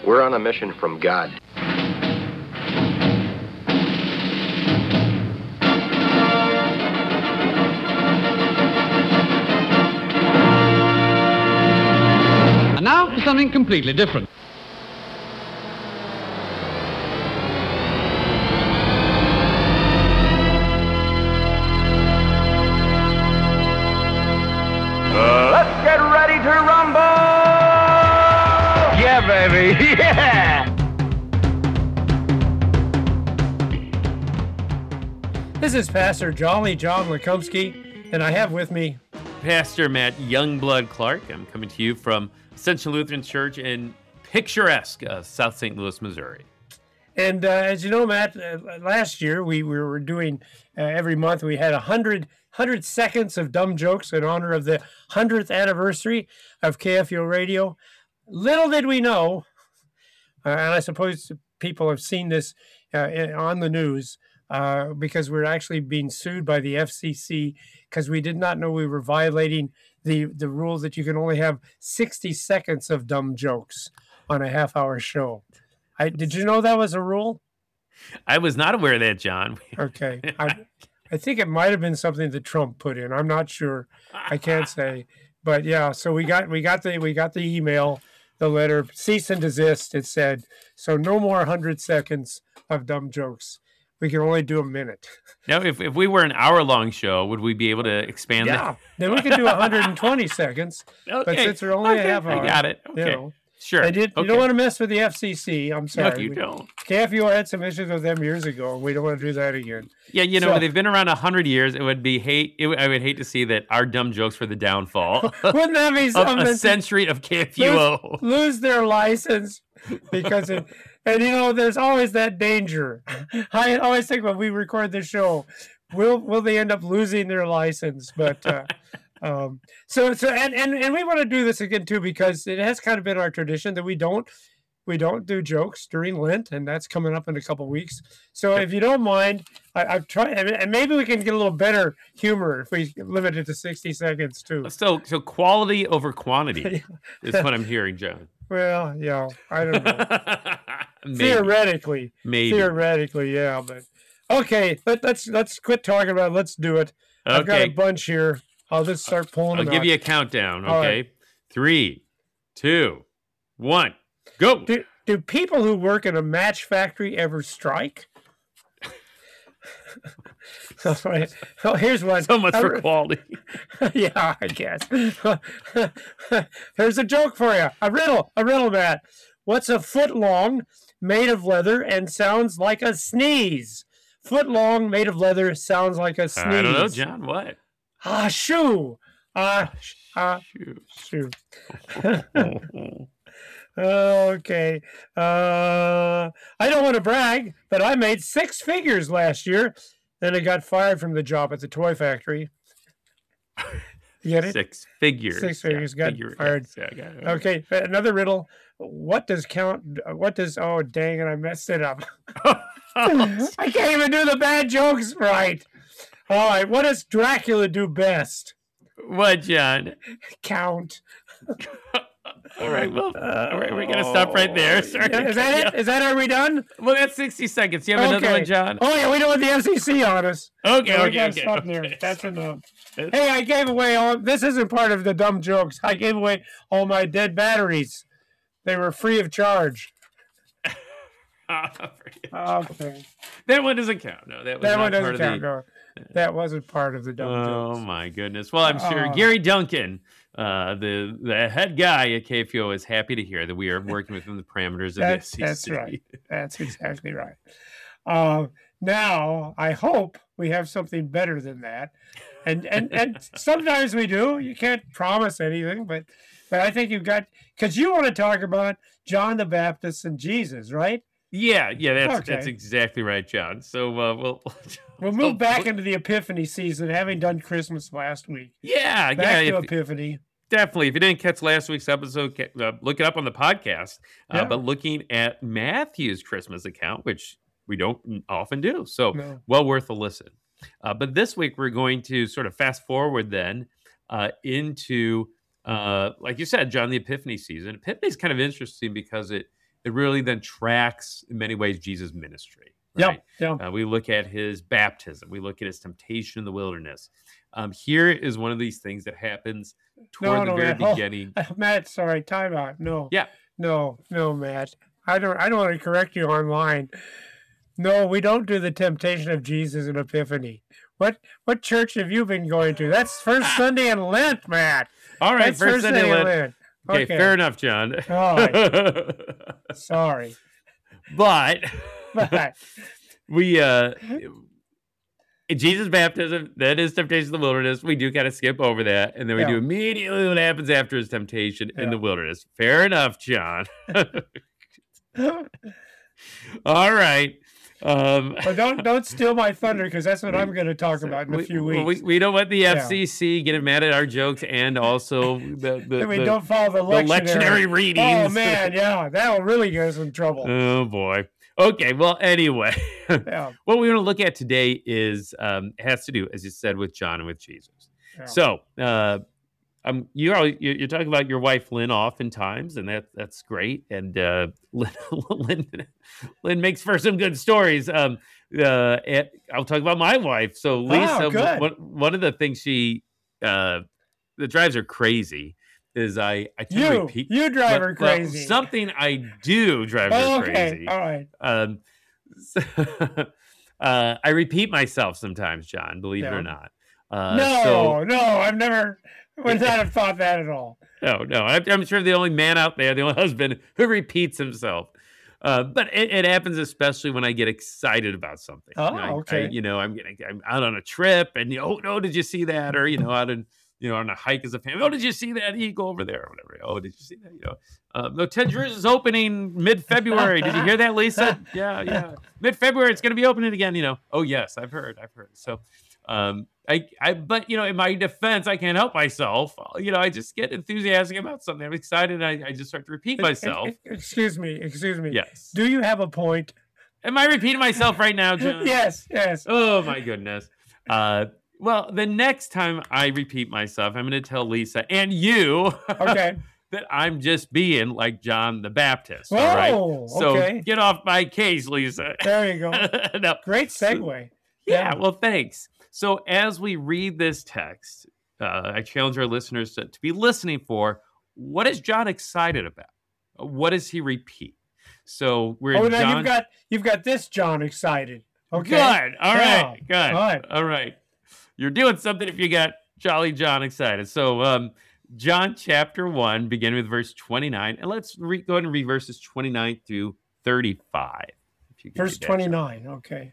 We're on a mission from God. And now for something completely different. Let's get ready to rumble! Yeah, baby, yeah! This is Pastor Jolly John Lekumsky, and I have with me Pastor Matt Youngblood Clark. I'm coming to you from Ascension Lutheran Church in picturesque South St. Louis, Missouri. And as you know, Matt, last year we were doing every month we had 100 seconds of dumb jokes in honor of the 100th anniversary of KFUO Radio. Little did we know, and I suppose people have seen this on the news, because we're actually being sued by the FCC because we did not know we were violating the rule that you can only have 60 seconds of dumb jokes on a half-hour show. Did you know that was a rule? I was not aware of that, John. Okay. I think it might have been something that Trump put in. I'm not sure. I can't say. But yeah, so we got the email, the letter, cease and desist. It said, so no more 100 seconds of dumb jokes. We can only do a minute. Now, if we were an hour-long show, would we be able to expand that? Yeah, then we could do 120 seconds. Okay. But since we're only a half hour. I got it. Okay. Sure. You don't want to mess with the FCC. I'm sorry. No, you don't. KFUO had some issues with them years ago, and we don't want to do that again. Yeah, they've been around 100 years. I would hate to see that our dumb jokes were the downfall. Wouldn't that be something? Of a century of KFUO. Lose their license because of... And, there's always that danger. I always think when we record the show, will they end up losing their license? But and we want to do this again, too, because it has kind of been our tradition that we don't do jokes during Lent, and that's coming up in a couple of weeks. So if you don't mind, I've tried, and maybe we can get a little better humor if we limit it to 60 seconds, too. So quality over quantity is what I'm hearing, John. Well, yeah, I don't know. Maybe. Theoretically, yeah. But okay, let's quit talking about it. Let's do it. Okay. I've got a bunch here. I'll just start pulling them out. I'll give you a countdown, okay? Right. 3, 2, 1, go! Do people who work in a match factory ever strike? Right. Oh, here's one. So much for quality. Yeah, I guess. Here's a joke for you. A riddle, Matt. What's a foot long, made of leather, and sounds like a sneeze? Foot long, made of leather, sounds like a sneeze. I don't know, John. What? Shoe. Shoe. Okay. I don't want to brag, but I made 6 figures last year. Then I got fired from the job at the toy factory. You get it? 6 figures. 6 figures. Got fired. Yeah, I got it. Okay. Another riddle. Oh, dang it. I messed it up. I can't even do the bad jokes right. All right. What does Dracula do best? What, John? Count. All right, well, we're going to stop right there. Sorry. Is that it? Are we done? Well, that's 60 seconds. You have another one, John? Oh, yeah, we don't want the FCC on us. Okay. There. That's enough. Hey, I gave away this isn't part of the dumb jokes. I gave away all my dead batteries. They were free of charge. Okay. That one doesn't count. No, that one doesn't count. No, that wasn't part of the dumb jokes. Oh, my goodness. Well, I'm sure Gary Duncan, the head guy at KFUO, is happy to hear that we are working within the parameters of the FCC. That's right. That's exactly right. Now, I hope we have something better than that. And sometimes we do. You can't promise anything, but I think you've got, because you want to talk about John the Baptist and Jesus, right? Yeah, that's exactly right, John. So we'll move back into the Epiphany season, having done Christmas last week. Back to Epiphany. Definitely. If you didn't catch last week's episode, look it up on the podcast. But looking at Matthew's Christmas account, which we don't often do, so well worth a listen. But this week we're going to sort of fast forward then into, like you said, John, the Epiphany season. Epiphany is kind of interesting because it it really then tracks in many ways Jesus' ministry. Right? Yeah. We look at his baptism. We look at his temptation in the wilderness. Here is one of these things that happens toward the very beginning. Matt, sorry, time out. No. Yeah. No, Matt. I don't want to correct you online. No, we don't do the temptation of Jesus in Epiphany. What church have you been going to? That's first Sunday in Lent, Matt. All right, That's first Sunday in Lent. Okay, fair enough, John. All right. Sorry. But we Jesus' baptism, then his temptation in the wilderness, we do kind of skip over that, and then we do immediately what happens after his temptation in the wilderness. Fair enough, John. All right. But don't steal my thunder, because that's what I'm going to talk about in a few weeks. We don't want the FCC getting mad at our jokes, and also we don't follow the lectionary readings. Oh man, yeah, that'll really get us in trouble. Oh boy. Okay, well, anyway, what we want to look at today is has to do, as you said, with John and with Jesus. Yeah. So, you're talking about your wife Lynn oftentimes, and that's great. And Lynn makes for some good stories. I'll talk about my wife. So Lisa, one of the things that drives her crazy is I tend to repeat. You drive her crazy. Something I do drive her crazy. All right. I repeat myself sometimes, John, believe it or not. No, I've never would not have thought that at all. No. I'm sure the only man out there, the only husband who repeats himself. But it happens especially when I get excited about something. Oh, okay. I'm out on a trip, and did you see that? Or out in on a hike as a family. Oh, did you see that eagle over there or whatever? Oh, did you see that? No, Ted Drew's is opening mid-February. Did you hear that, Lisa? Yeah. Mid-February, it's going to be opening again. Oh, yes, I've heard. So, but in my defense, I can't help myself. I just get enthusiastic about something. I'm excited. And I just start to repeat myself. Excuse me. Yes. Do you have a point? Am I repeating myself right now, John? Yes. Oh my goodness. Well, the next time I repeat myself, I'm going to tell Lisa and you that I'm just being like John the Baptist. Oh, all right. So get off my case, Lisa. There you go. No, great segue. Yeah. Well, thanks. So as we read this text, I challenge our listeners to be listening for what is John excited about? What does he repeat? So we're now you've got this John excited. Okay. Good. All right. Good. All right. You're doing something if you got Jolly John excited. So John chapter 1, beginning with verse 29. And let's go ahead and read verses 29 through 35. Verse 29, okay.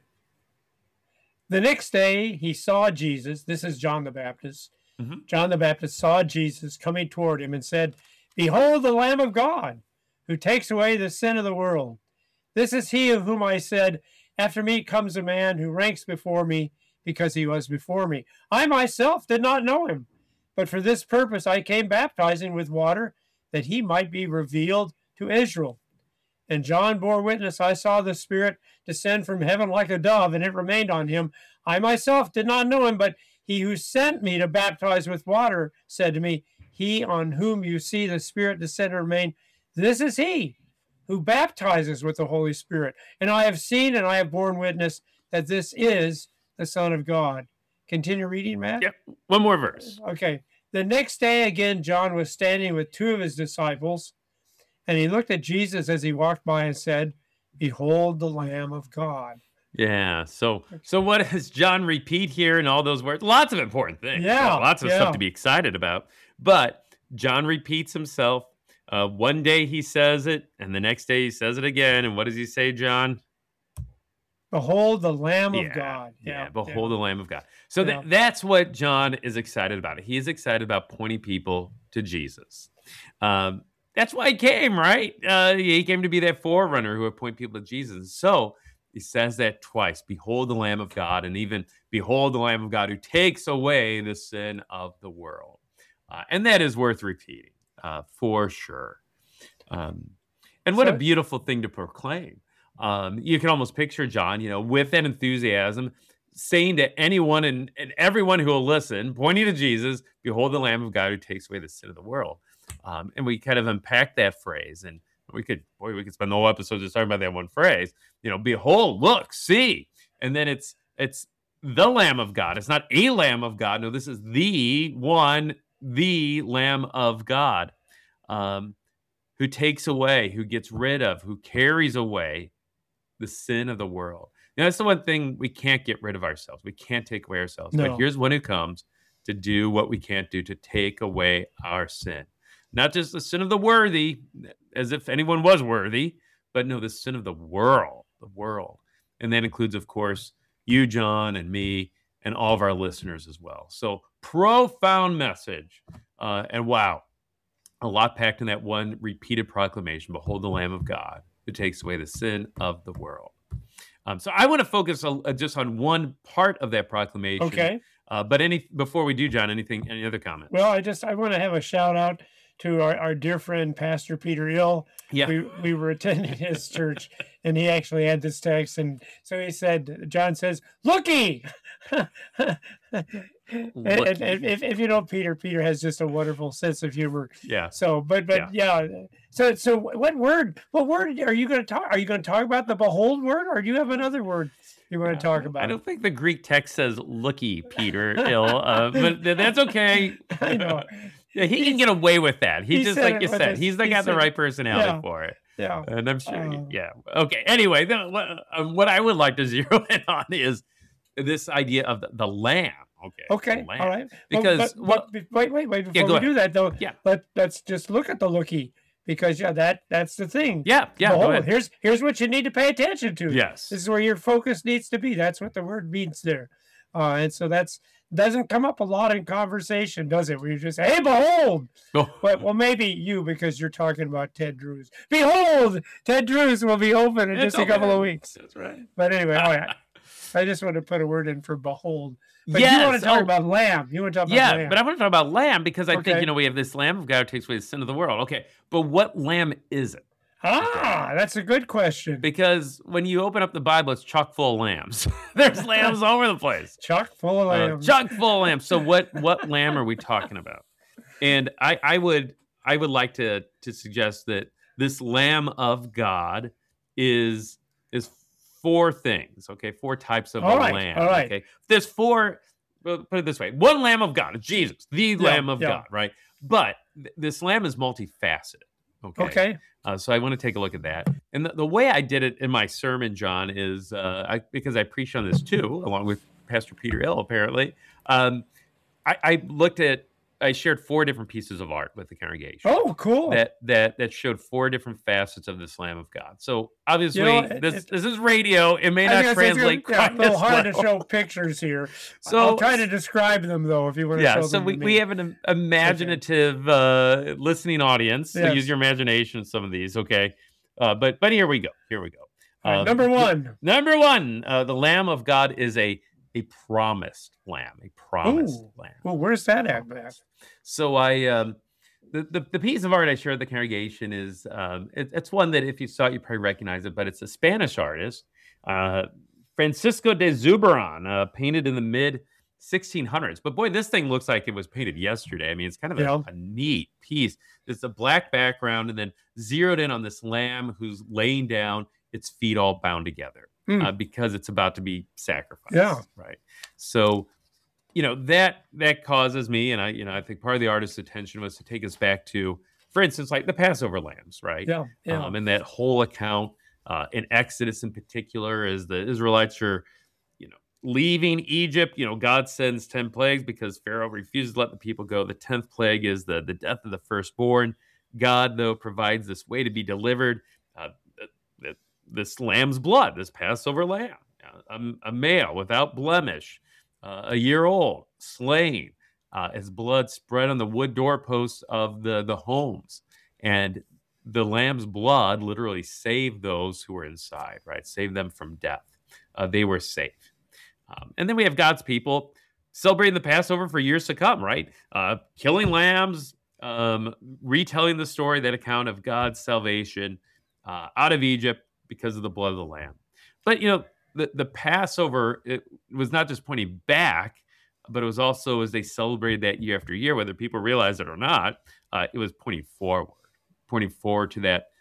The next day he saw Jesus. This is John the Baptist. Mm-hmm. John the Baptist saw Jesus coming toward him and said, "Behold the Lamb of God, who takes away the sin of the world. This is he of whom I said, after me comes a man who ranks before me, because he was before me. I myself did not know him, but for this purpose I came baptizing with water, that he might be revealed to Israel. And John bore witness, I saw the Spirit descend from heaven like a dove, and it remained on him. I myself did not know him, but he who sent me to baptize with water said to me, he on whom you see the Spirit descend and remain, this is he who baptizes with the Holy Spirit. And I have seen and I have borne witness that this is the Son of God." Continue reading, Matt. Yep. One more verse. Okay. The next day again, John was standing with two of his disciples, and he looked at Jesus as he walked by and said, "Behold the Lamb of God." Yeah. So what does John repeat here in all those words? Lots of important things. Yeah. Lots of stuff to be excited about. But John repeats himself. One day he says it, and the next day he says it again. And what does he say, John? Behold the Lamb of God. Yeah, behold the Lamb of God. So that's what John is excited about. He is excited about pointing people to Jesus. That's why he came, right? He came to be that forerunner who would point people to Jesus. So he says that twice. Behold the Lamb of God, and even behold the Lamb of God who takes away the sin of the world. And that is worth repeating for sure. And what a beautiful thing to proclaim. You can almost picture John, with that enthusiasm, saying to anyone and everyone who will listen, pointing to Jesus, "Behold the Lamb of God who takes away the sin of the world." And we kind of unpack that phrase. And we could spend the whole episode just talking about that one phrase. Behold, look, see, and then it's the Lamb of God. It's not a Lamb of God. No, this is the Lamb of God, who takes away, who gets rid of, who carries away the sin of the world. That's the one thing we can't get rid of ourselves. We can't take away ourselves. No. But here's one who comes to do what we can't do, to take away our sin. Not just the sin of the worthy, as if anyone was worthy, but no, the sin of the world. And that includes, of course, you, John, and me, and all of our listeners as well. So profound message. And wow, a lot packed in that one repeated proclamation. Behold the Lamb of God who takes away the sin of the world. So I want to focus just on one part of that proclamation. Okay. But before we do, John, any other comments? Well, I want to have a shout out to our dear friend, Pastor Peter Ill. Yeah. We were attending his church, and he actually had this text. And so he said, John says, "Looky!" And if you know Peter has just a wonderful sense of humor. Yeah. So, but yeah. So what word are you going to talk? Are you going to talk about the behold word, or do you have another word you want to talk about? I don't think the Greek text says "looky," Peter Ill, but that's okay. I know. Yeah, he can get away with that. He just, like you said, he's got the right personality for it. Yeah. And I'm sure. Yeah. Okay. Anyway, what I would like to zero in on is this idea of the lamb. Okay. All right. Because wait. Before we do that, though, let's just look at the looky, because that's the thing. Yeah. Go ahead. Here's what you need to pay attention to. Yes. This is where your focus needs to be. That's what the word means there. And so doesn't come up a lot in conversation, does it? Where you just say, "Hey, behold!" Oh. Well, maybe you, because you're talking about Ted Drewes. Behold, Ted Drewes will be open in just a couple of weeks. That's right. But anyway, all right. I just want to put a word in for behold. But yes. You want to talk about lamb. You want to talk about lamb. Yeah, but I want to talk about lamb because I think, we have this Lamb of God who takes away the sin of the world. Okay, but what lamb is it? That's a good question. Because when you open up the Bible, it's chock full of lambs. There's lambs all over the place. Chock full of lambs. Chock full of lambs. So what lamb are we talking about? And I would like to suggest that this Lamb of God is four things. Okay, four types of lamb. All right. Okay, there's four. Well, put it this way: one Lamb of God, Jesus, the Lamb of God, right? But this lamb is multifaceted. Okay. So I want to take a look at that. And the way I did it in my sermon, John, is because I preach on this too, along with Pastor Peter Ill, apparently. I shared four different pieces of art with the congregation. Oh, cool. That showed four different facets of this Lamb of God. So obviously, this is radio. It may not translate quite a little hard well. to show pictures here. So I'll try to describe them, though, if you want to show them. So we have an imaginative listening audience. So use your imagination in some of these, okay? But here we go. Right, number one. The Lamb of God is a promised lamb. Lamb. Well, where's that at, Matt? So the piece of art I shared with the congregation is it's one that if you saw it, you probably recognize it, but it's a Spanish artist, Francisco de Zuberon, painted in the mid 1600s. But boy, this thing looks like it was painted yesterday. I mean, it's kind of a neat piece. It's a black background and then zeroed in on this lamb who's laying down, its feet all bound together. Because it's about to be sacrificed. Yeah. Right. So, that causes me, and I think part of the artist's attention was to take us back to, for instance, like the Passover lambs, right? Yeah. And that whole account in Exodus in particular, as the Israelites are, leaving Egypt, God sends 10 plagues because Pharaoh refuses to let the people go. The 10th plague is the death of the firstborn. God, though, provides this way to be delivered. This lamb's blood, this Passover lamb, a male without blemish, a year old, slain, his blood spread on the wood doorposts of the homes. And the lamb's blood literally saved those who were inside, right? Saved them from death. They were safe. And then we have God's people celebrating the Passover for years to come, right? Killing lambs, retelling the story, that account of God's salvation out of Egypt because of the blood of the lamb. But, the Passover, it was not just pointing back, but it was also, as they celebrated that year after year, whether people realize it or not, it was pointing forward to that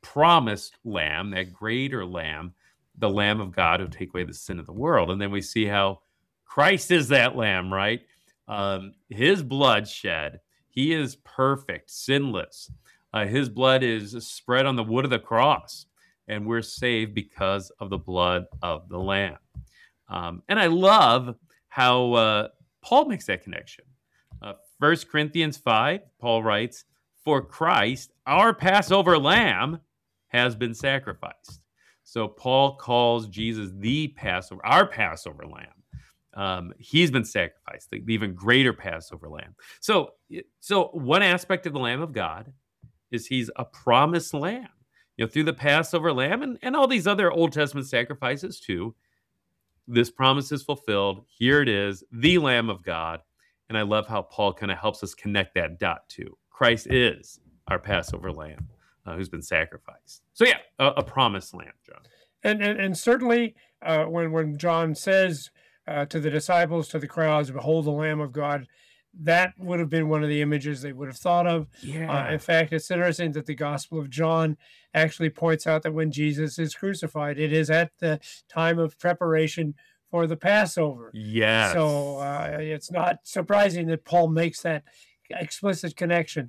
promised lamb, that greater lamb, the Lamb of God who take away the sin of the world. And then we see how Christ is that lamb, right? His blood shed. He is perfect, sinless. His blood is spread on the wood of the cross, and we're saved because of the blood of the lamb. And I love how Paul makes that connection. 1 Corinthians 5, Paul writes, "For Christ, our Passover lamb, has been sacrificed." So Paul calls Jesus the Passover, our Passover lamb. He's been sacrificed, the even greater Passover lamb. So one aspect of the Lamb of God is he's a promised lamb. Through the Passover lamb and all these other Old Testament sacrifices too, this promise is fulfilled. Here it is, the Lamb of God. And I love how Paul kind of helps us connect that dot too. Christ is our Passover lamb who's been sacrificed. So yeah, a promised lamb, John. And certainly when John says to the disciples, to the crowds, "Behold the Lamb of God," that would have been one of the images they would have thought of. Yeah. In fact, it's interesting that the Gospel of John actually points out that when Jesus is crucified, it is at the time of preparation for the Passover. Yes. So it's not surprising that Paul makes that explicit connection.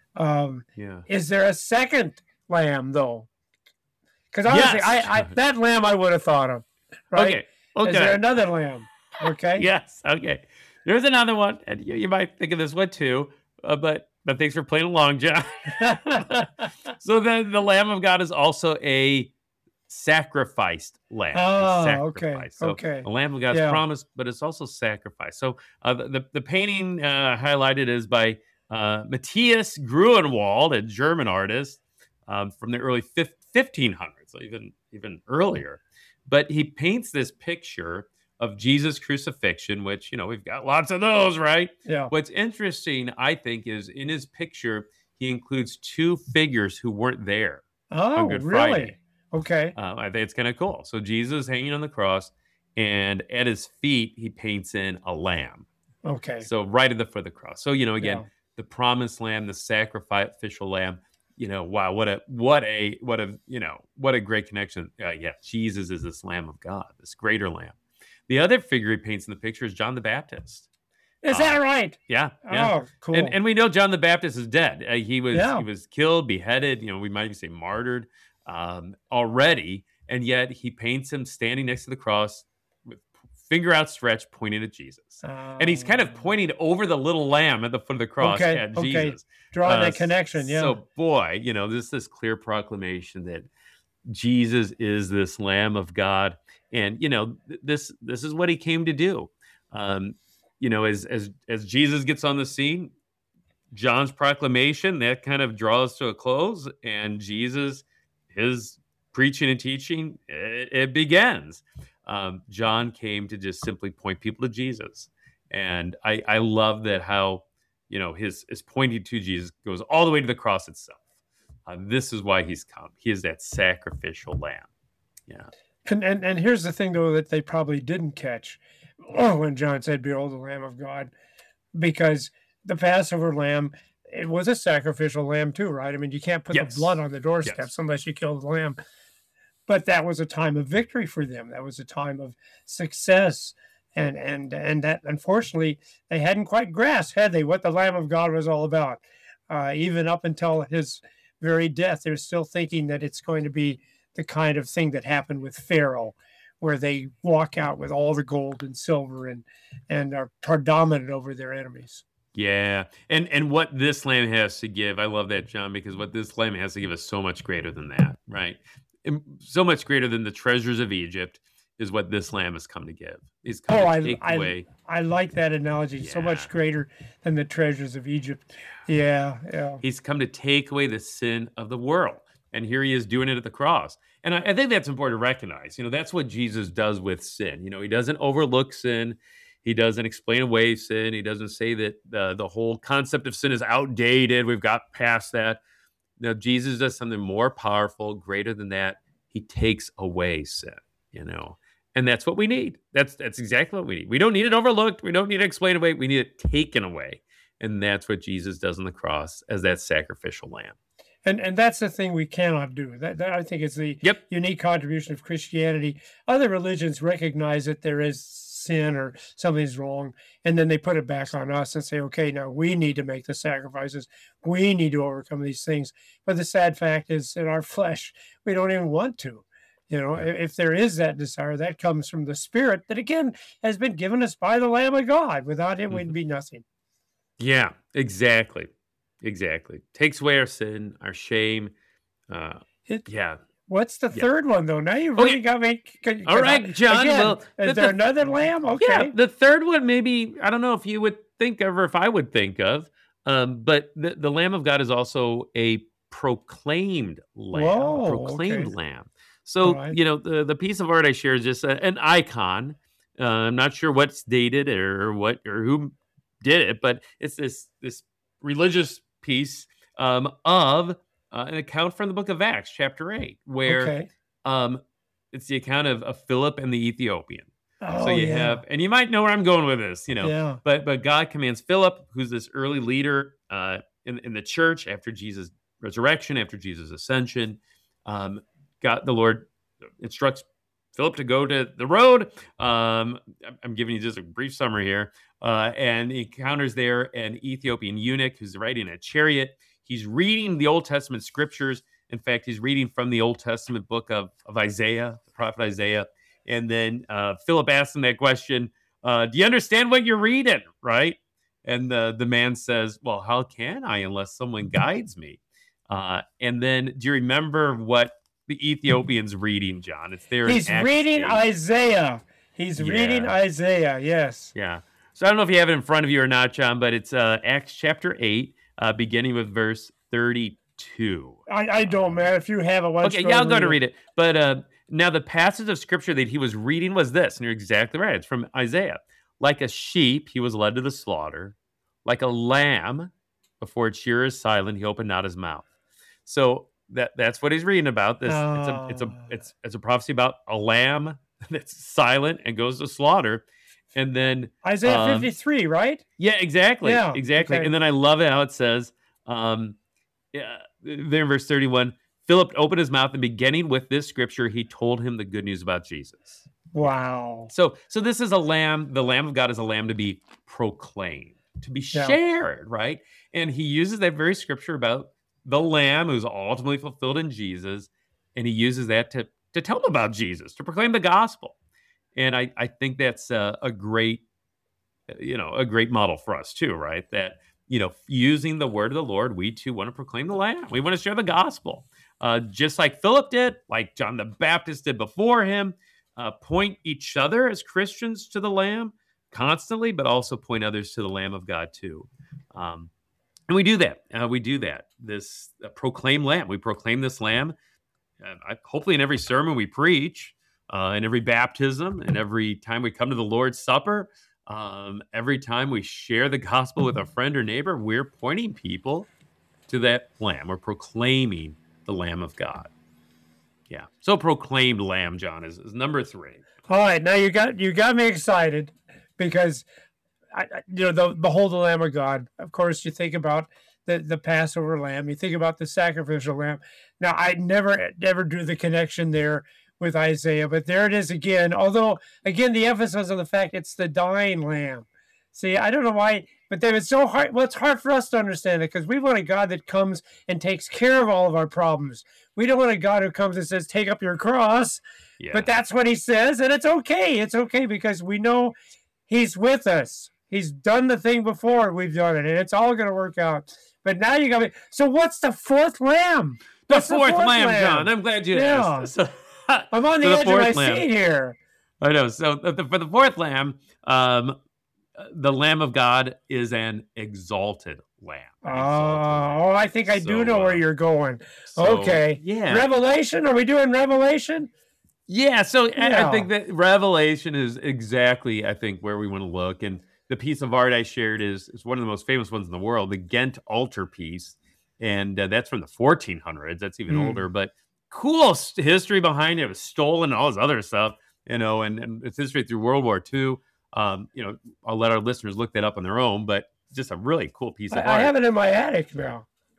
Is there a second lamb, though? Because honestly, yes. that lamb I would have thought of. Right? Okay. Is there another lamb? Okay. Yes. Okay. There's another one, and you might think of this one too, but thanks for playing along, John. So then the Lamb of God is also a sacrificed lamb. Oh, okay. So okay. the Lamb of God's promised, but it's also sacrificed. So the painting highlighted is by Matthias Gruenwald, a German artist from the early 1500s, so even earlier. But he paints this picture of Jesus' crucifixion, which, we've got lots of those, right? Yeah. What's interesting, I think, is in his picture, he includes two figures who weren't there on Good really? Friday. Okay. I think it's kind of cool. So Jesus hanging on the cross, and at his feet, he paints in a lamb. Okay. So right at the foot of the cross. So, again, the promised lamb, the sacrificial lamb, wow, what a great connection. Jesus is this Lamb of God, this greater lamb. The other figure he paints in the picture is John the Baptist. Is that right? Yeah. Oh, cool. And we know John the Baptist is dead. He was killed, beheaded. We might even say martyred already, and yet he paints him standing next to the cross with finger outstretched, pointing at Jesus. And he's kind of pointing over the little lamb at the foot of the cross at Jesus. Drawing that connection. Yeah. So boy, this clear proclamation that Jesus is this Lamb of God. And, this is what he came to do. As Jesus gets on the scene, John's proclamation, that kind of draws to a close. And Jesus, his preaching and teaching, it begins. John came to just simply point people to Jesus. And I love that how, his pointing to Jesus goes all the way to the cross itself. This is why he's come. He is that sacrificial lamb. Yeah. And here's the thing, though, that they probably didn't catch when John said, "Behold the Lamb of God," because the Passover lamb, it was a sacrificial lamb too, right? I mean, you can't put the blood on the doorsteps unless you kill the lamb. But that was a time of victory for them. That was a time of success. And that, unfortunately, they hadn't quite grasped, had they, what the Lamb of God was all about. Even up until his very death, they're still thinking that it's going to be the kind of thing that happened with Pharaoh, where they walk out with all the gold and silver and are dominant over their enemies. Yeah. And what this lamb has to give, I love that, John, because what this lamb has to give is so much greater than that, right? And so much greater than the treasures of Egypt is what this lamb has come to give. He's come to take away. I like that analogy. Yeah. So much greater than the treasures of Egypt. Yeah. He's come to take away the sin of the world. And here he is doing it at the cross. And I think that's important to recognize. That's what Jesus does with sin. He doesn't overlook sin. He doesn't explain away sin. He doesn't say that the whole concept of sin is outdated. We've got past that. No, Jesus does something more powerful, greater than that. He takes away sin, and that's what we need. That's exactly what we need. We don't need it overlooked. We don't need it explained away. We need it taken away. And that's what Jesus does on the cross as that sacrificial lamb. And that's the thing we cannot do. That I think is the Yep. unique contribution of Christianity. Other religions recognize that there is sin or something's wrong, and then they put it back on us and say, okay, now we need to make the sacrifices. We need to overcome these things. But the sad fact is, in our flesh, we don't even want to. If there is that desire, that comes from the Spirit that, again, has been given us by the Lamb of God. Without Him, we'd be nothing. Yeah, exactly. Exactly. Takes away our sin, our shame. Yeah. What's the third one, though? Now you've really got me. All right, John. Again, is there another lamb? Okay. Yeah, the third one, maybe, I don't know if you would think of or if I would think of, but the Lamb of God is also a proclaimed lamb. Whoa, proclaimed lamb. So, right. The piece of art I share is just an icon. I'm not sure what's dated or who did it, but it's this religious piece of an account from the book of Acts, chapter 8, where it's the account of Philip and the Ethiopian. So you have, and you might know where I'm going with this, but God commands Philip, who's this early leader in the church after Jesus' resurrection, after Jesus' ascension. The Lord instructs Philip to go to the road. I'm giving you just a brief summary here. And he encounters there an Ethiopian eunuch who's riding a chariot. He's reading the Old Testament scriptures. In fact, he's reading from the Old Testament book of Isaiah, the prophet Isaiah. And then Philip asks him that question, do you understand what you're reading, right? And the man says, well, how can I unless someone guides me? And then do you remember what the Ethiopian's reading, John? It's there. He's reading Isaiah. He's reading Isaiah, yes. Yeah. So I don't know if you have it in front of you or not, John, but it's Acts chapter 8, beginning with verse 32. I don't, man. If you have it, okay, I'll go to read it. But now the passage of scripture that he was reading was this, and you're exactly right. It's from Isaiah. Like a sheep, he was led to the slaughter. Like a lamb, before its shearer is silent, he opened not his mouth. So that's what he's reading about. This it's a prophecy about a lamb that's silent and goes to slaughter. And then Isaiah 53, right? Yeah, exactly. Yeah, exactly. Okay. And then I love it how it says, there in verse 31, Philip opened his mouth, and beginning with this scripture, he told him the good news about Jesus. Wow. So this is a lamb. The Lamb of God is a lamb to be proclaimed, to be shared, right? And he uses that very scripture about the lamb who's ultimately fulfilled in Jesus, and he uses that to tell them about Jesus, to proclaim the gospel. And I think that's a great model for us too, right? That, using the word of the Lord, we too want to proclaim the Lamb. We want to share the gospel, just like Philip did, like John the Baptist did before him, point each other as Christians to the Lamb constantly, but also point others to the Lamb of God too. And we do that. This proclaim Lamb. We proclaim this Lamb, hopefully in every sermon we preach, in every baptism, and every time we come to the Lord's Supper, every time we share the gospel with a friend or neighbor, we're pointing people to that Lamb. We're proclaiming the Lamb of God. Yeah. So proclaimed Lamb, John, is number 3. All right. Now you got me excited because behold the Lamb of God. Of course, you think about the Passover lamb. You think about the sacrificial lamb. Now, I never do the connection there with Isaiah, but there it is again. Although, again, the emphasis on the fact it's the dying lamb. See, I don't know why, but then it's so hard. Well, it's hard for us to understand it because we want a God that comes and takes care of all of our problems. We don't want a God who comes and says, take up your cross. Yeah. But that's what he says, and it's okay. It's okay because we know he's with us. He's done the thing before we've done it, and it's all going to work out. But now you got me. So what's the fourth lamb? The fourth lamb, John. I'm glad you asked. So, I'm on the edge of my seat here. I know. So for the fourth lamb, the Lamb of God is an exalted lamb. I think I do know where you're going. Okay. Yeah. Revelation? Are we doing Revelation? Yeah. So I think that Revelation is exactly, I think, where we want to look. And the piece of art I shared is one of the most famous ones in the world, the Ghent altarpiece. And that's from the 1400s. That's even older, but cool history behind it. It was stolen and all this other stuff, and it's history through World War II. I'll let our listeners look that up on their own, but just a really cool piece of art. I have it in my attic now.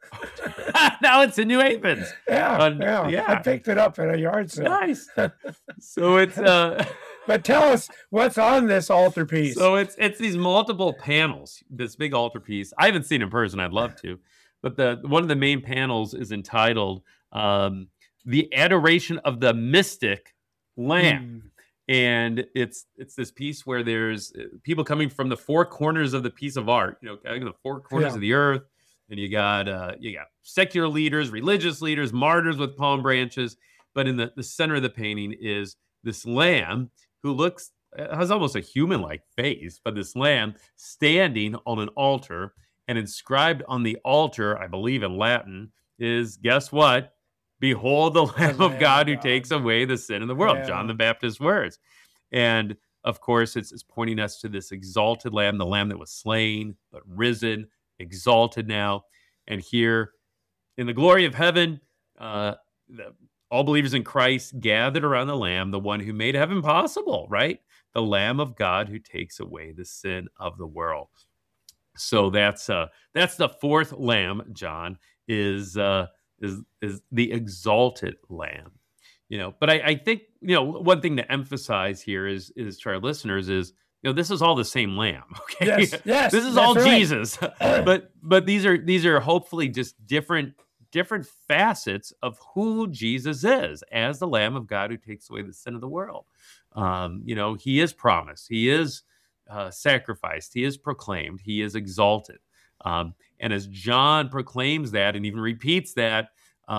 Now it's in New Havens. Yeah. I picked it up at a yard sale. Nice. So it's but tell us what's on this altarpiece. So it's these multiple panels, this big altarpiece. I haven't seen it in person. I'd love to. But one of the main panels is entitled The Adoration of the Mystic Lamb. And it's this piece where there's people coming from the four corners of the piece of art, the four corners of the earth. And you got secular leaders, religious leaders, martyrs with palm branches. But in the center of the painting is this lamb who has almost a human-like face, but this lamb standing on an altar, and inscribed on the altar, I believe in Latin, is, guess what? Behold the Lamb of God who takes away the sin of the world. Yeah. John the Baptist's words. And of course, it's pointing us to this exalted lamb, the lamb that was slain, but risen, exalted now. And here in the glory of heaven, all believers in Christ gathered around the lamb, the one who made heaven possible, right? The Lamb of God who takes away the sin of the world. So that's the fourth lamb, John, is the exalted lamb. But I think one thing to emphasize here is to our listeners is this is all the same lamb. Okay, yes, this is all right. Jesus, but these are hopefully just different facets of who Jesus is as the Lamb of God who takes away the sin of the world. He is promised, he is sacrificed, he is proclaimed, he is exalted. And as John proclaims that and even repeats that,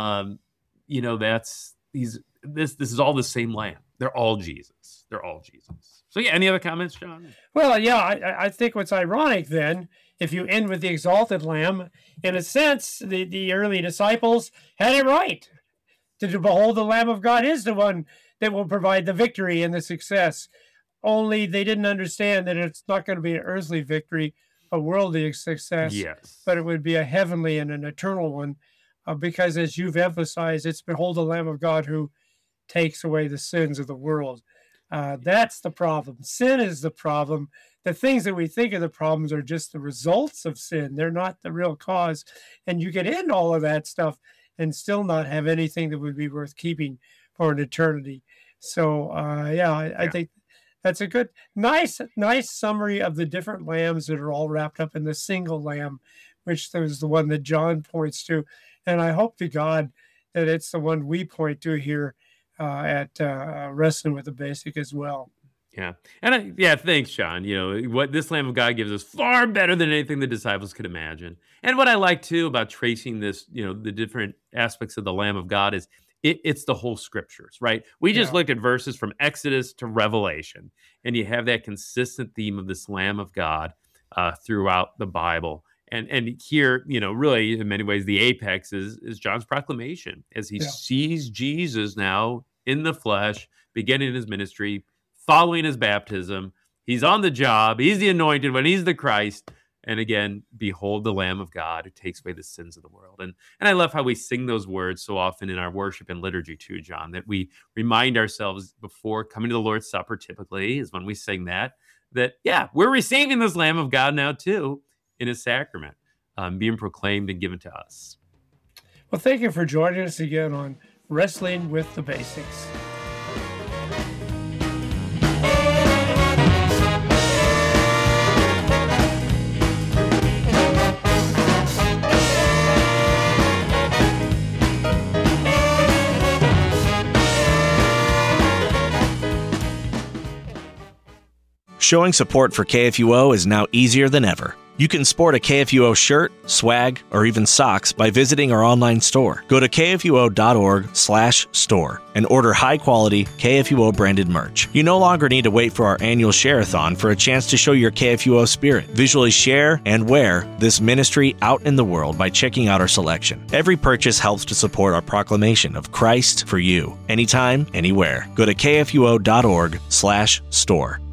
this is all the same lamb. They're all Jesus. They're all Jesus. So any other comments, John? Well, yeah, I think what's ironic then, if you end with the exalted lamb, in a sense, the early disciples had it right. To behold the Lamb of God is the one that will provide the victory and the success. Only they didn't understand that it's not going to be an earthly victory, a worldly success, but it would be a heavenly and an eternal one. Because as you've emphasized, it's behold the Lamb of God who takes away the sins of the world. That's the problem. Sin is the problem. The things that we think are the problems are just the results of sin. They're not the real cause. And you can end all of that stuff and still not have anything that would be worth keeping for an eternity. So, I think that's a good, nice summary of the different lambs that are all wrapped up in the single lamb, which is the one that John points to. And I hope to God that it's the one we point to here at Wrestling with the Basic as well. Yeah. And thanks, Sean. What this Lamb of God gives us far better than anything the disciples could imagine. And what I like too about tracing this, the different aspects of the Lamb of God is it's the whole scriptures, right? We just looked at verses from Exodus to Revelation, and you have that consistent theme of this Lamb of God throughout the Bible. And here, really in many ways, the apex is John's proclamation as he sees Jesus now in the flesh, beginning his ministry, following his baptism. He's on the job. He's the anointed one. He's the Christ. And again, behold the Lamb of God who takes away the sins of the world. And I love how we sing those words so often in our worship and liturgy too, John, that we remind ourselves before coming to the Lord's Supper typically is when we sing that we're receiving this Lamb of God now too in his sacrament, being proclaimed and given to us. Well, thank you for joining us again on Wrestling with the Basics. Showing support for KFUO is now easier than ever. You can sport a KFUO shirt, swag, or even socks by visiting our online store. Go to kfuo.org/store and order high-quality KFUO-branded merch. You no longer need to wait for our annual share-a-thon for a chance to show your KFUO spirit. Visually share and wear this ministry out in the world by checking out our selection. Every purchase helps to support our proclamation of Christ for you, anytime, anywhere. Go to kfuo.org/store.